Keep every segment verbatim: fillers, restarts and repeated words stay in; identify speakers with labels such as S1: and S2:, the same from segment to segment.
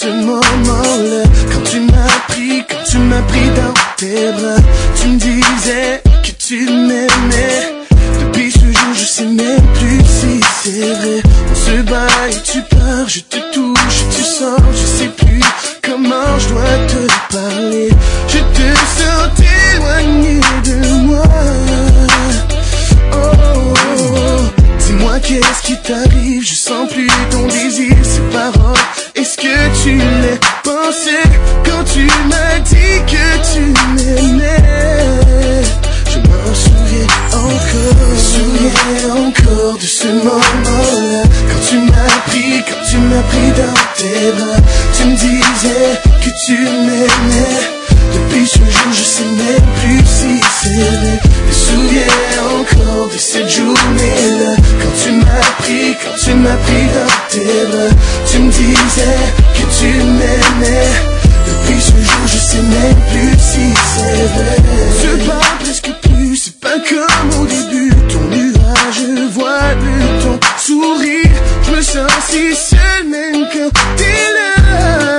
S1: ce moment-là, quand tu m'as pris, quand tu m'as pris dans tes bras, tu me disais que tu m'aimais. Depuis ce jour, je sais même plus si c'est vrai. On se bat et tu pars, je te touche, tu sors, je sais plus comment je dois te parler. Je te sens éloigné de moi. Oh, oh, oh. Dis-moi qu'est-ce qui t'arrive, je sens plus ton désir, ces paroles. Est-ce que tu l'as pensé quand tu m'as dit que tu m'aimais? Je m'en souviens encore, je me souviens encore de ce moment-là, quand tu m'as pris, quand tu m'as pris dans tes bras, tu me disais que tu m'aimais. Depuis ce jour, je sais même plus si c'est vrai. Je me souviens encore de cette journée-là, quand tu m'as pris, quand tu m'as pris dans tes bras, tu me disais que tu m'aimais. Depuis ce jour, je sais même plus si c'est vrai. Je parle presque plus, c'est pas comme au début. Ton nuage, je vois le ton sourire. Je me sens si seul même quand t'es là.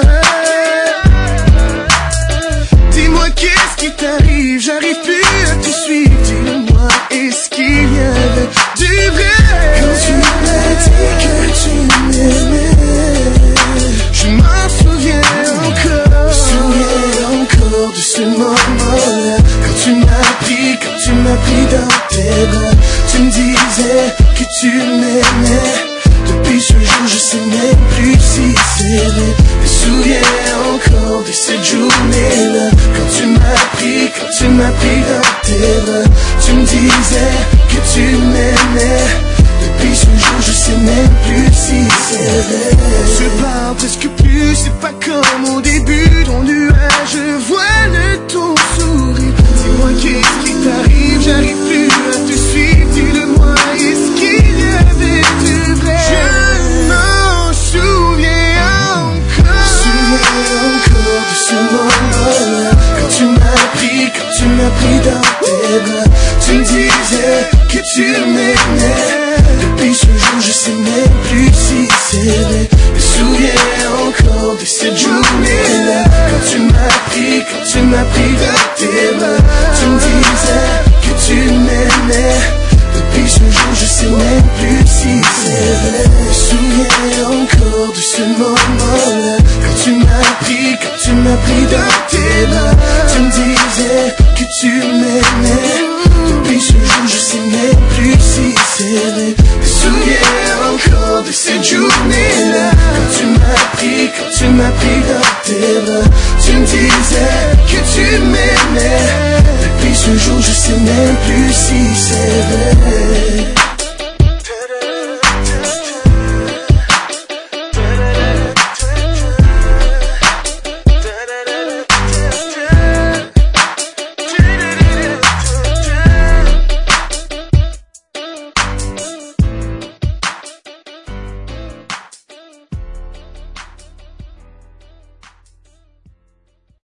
S1: Dis-moi qu'est-ce qui t'arrive, j'arrive plus à te suivre. Dis-moi, est-ce qu'il y avait du vrai? Quand tu m'as dit que tu m'aimais, je m'en souviens encore, je me souviens encore de ce moment-là, quand tu m'as pris, quand tu m'as pris dans tes bras, tu me disais que tu m'aimais. Depuis ce jour, je sais même plus si c'est vrai. Je me souviens encore de cette journée-là, quand tu m'as pris, quand tu m'as pris dans tes bras, tu me disais que tu m'aimais. Depuis ce jour, je sais même plus si c'est vrai. Je parle presque plus, c'est pas comme au début. Ton nuage, je vois le ton sourire. Dis-moi qu'est-ce qui t'arrive, j'arrive plus à te suivre. Dis-le-moi, est-ce qu'il y avait du vrai? Je m'en souviens encore, je me souviens encore de ce moment-là, quand tu m'as pris, quand tu m'as pris dans tes bras, tu me disais que tu m'aimais. Depuis ce jour, je sais même plus si c'est vrai. Je me souviens encore de cette journée-là, quand tu m'as pris, quand tu m'as pris dans tes bras, tu me disais que tu m'aimais. Depuis ce jour, je sais même plus si c'est vrai. Je me souviens encore de ce moment-là, quand tu m'as pris, quand tu m'as pris dans tes bras, tu me disais que tu m'aimais. Depuis ce jour, je sais même plus si c'est vrai. Je me souviens encore de cette journée-là, quand tu m'as pris, quand tu m'as pris dans tes bras, tu me disais que tu m'aimais. Depuis ce jour, je sais même plus si c'est